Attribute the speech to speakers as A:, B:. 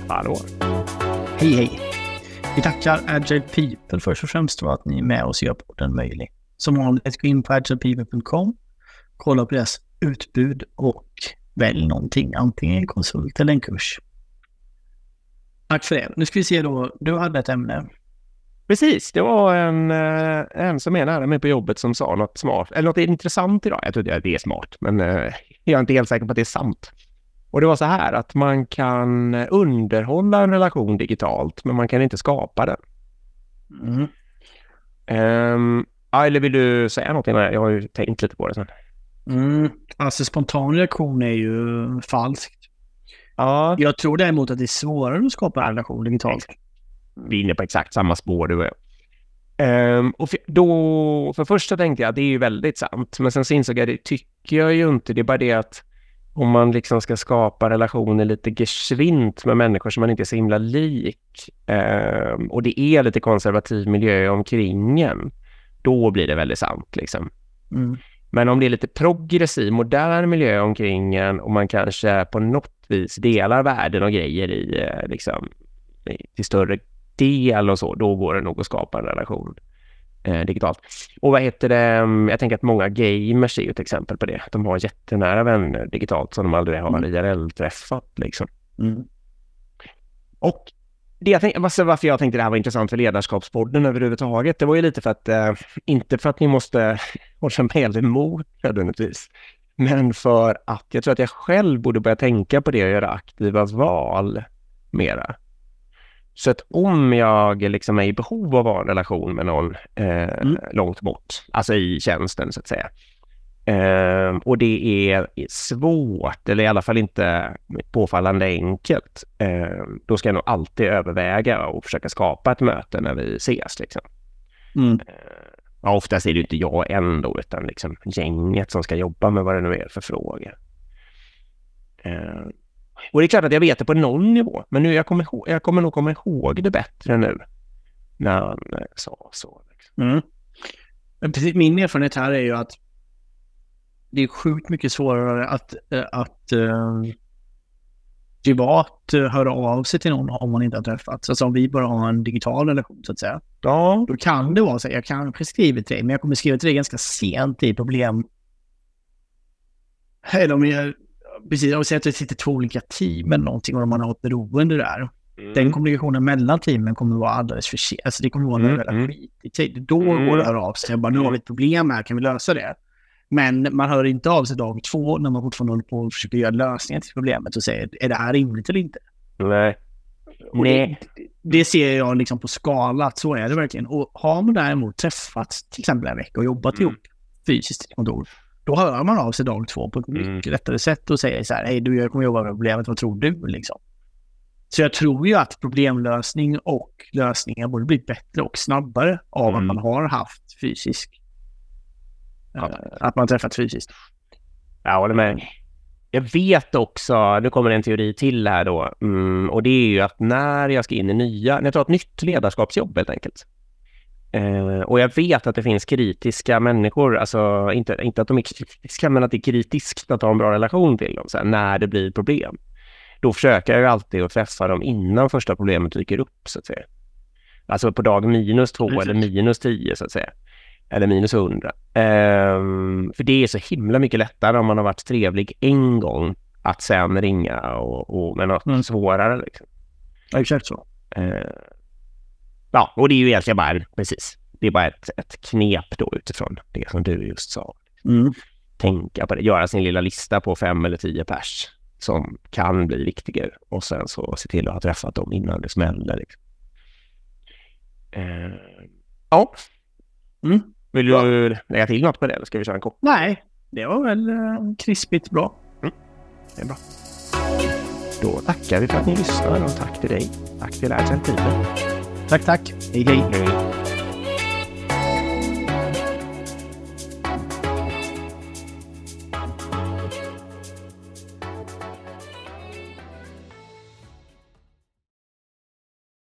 A: Hallå.
B: Hej. Vi tackar Agile People först och främst för att ni är med oss och gör podden möjlig. Som vanligt, gå in på agilepeople.com, kolla på deras utbud och välj någonting, antingen en konsult eller en kurs. Tack för det. Nu ska vi se då, du hade ett ämne.
A: Precis, det var en som är nära mig på jobbet som sa något smart, eller något intressant idag. Jag tror att det är smart, men jag är inte helt säker på att det är sant. Och det var så här att man kan underhålla en relation digitalt, men man kan inte skapa den. Eller vill du säga någonting? Jag har ju tänkt lite på det sen.
B: Alltså spontan reaktion är ju falskt.
A: Ja.
B: Jag tror däremot att det är svårare att skapa en relation digitalt.
A: Vi är inne på exakt samma spår du och jag. Och för första tänkte jag att det är ju väldigt sant. Men sen så insåg jag, det tycker jag ju inte. Det är bara det att om man liksom ska skapa relationer lite geschwint med människor som man inte är så himla lik. Och det är lite konservativ miljö omkring en. Då blir det väldigt sant liksom. Men om det är lite progressiv, modern miljö omkring en och man kanske på något vis delar värden och grejer i liksom till större del och så, då går det nog att skapa en relation digitalt. Och vad heter det? Jag tänker att många gamers är ju ett exempel på det. De har jättenära vänner digitalt som de aldrig har IRL-träffat liksom. Och varför jag tänkte det här var intressant för ledarskapspodden överhuvudtaget, det var ju lite för att inte för att ni måste hålla med helt emot nödvändigtvis, men för att jag tror att jag själv borde börja tänka på det och göra aktiva val mera. Så att om jag liksom är i behov av en relation med någon långt bort, alltså i tjänsten så att säga, och det är svårt eller i alla fall inte påfallande enkelt, då ska jag nog alltid överväga och försöka skapa ett möte när vi ses liksom. Oftast är det inte jag ändå utan liksom gänget som ska jobba med vad det nu är för frågor. Och det är klart att jag vet det på någon nivå, men nu jag kommer nog komma ihåg det bättre nu när han sa så. Liksom.
B: Men precis, min erfarenhet här är ju att det är sjukt mycket svårare att privat höra av sig till någon om man inte har träffats. Alltså om vi bara har en digital relation så att säga.
A: Ja.
B: Då kan det vara så att jag kanske skriver till dig, men jag kommer skriva till dig ganska sent i problem. Eller om jag säger att det sitter två olika team eller någonting och man har ett beroende där. Den kommunikationen mellan teamen kommer vara alldeles för sent. Alltså det kommer vara en jävla skit i tid. Då går det att höra av sig. Jag bara, nu har vi ett problem här, kan vi lösa det? Men man hör inte av sig dag 2 när man fortfarande håller på och försöker göra lösningar till problemet och säger, är det här rimligt eller inte?
A: Nej.
B: Det ser jag liksom på skala, att så är det verkligen. Och har man däremot träffats till exempel en vecka och jobbat ihop fysiskt i kontor, då hör man av sig dag 2 på ett mycket lättare sätt och säger så här, hej du, jag kommer jobba med problemet, vad tror du liksom? Så jag tror ju att problemlösning och lösningar borde bli bättre och snabbare av att man har haft fysisk. Att man träffat fysiskt.
A: Jag håller med. Jag vet också, nu kommer en teori till här då, och det är ju att när jag ska in i när jag tar ett nytt ledarskapsjobb helt enkelt. Och jag vet att det finns kritiska människor, alltså inte att de är kritiska, men att det är kritiskt att ha en bra relation till dem så här, när det blir problem. Då försöker jag ju alltid att träffa dem innan första problemet dyker upp så att säga. Alltså på dag -2 eller -10 så att säga. Eller -100. För det är så himla mycket lättare om man har varit trevlig en gång att sen ringa och med något svårare liksom.
B: Ja, exakt så.
A: Ja, och det är ju egentligen bara det är bara ett knep då utifrån det som du just sa. Tänka på det, göra sin lilla lista på 5 eller 10 pers som kan bli viktigare och sen så se till att ha träffat dem innan det smäller liksom. Ja. Vill du lägga till något på det eller ska vi köra en kort?
B: Nej, det var väl krispigt bra.
A: Det är bra. Då tackar vi för att ni lyssnar och tack till dig. Tack till Agile People.
B: Tack. Hej.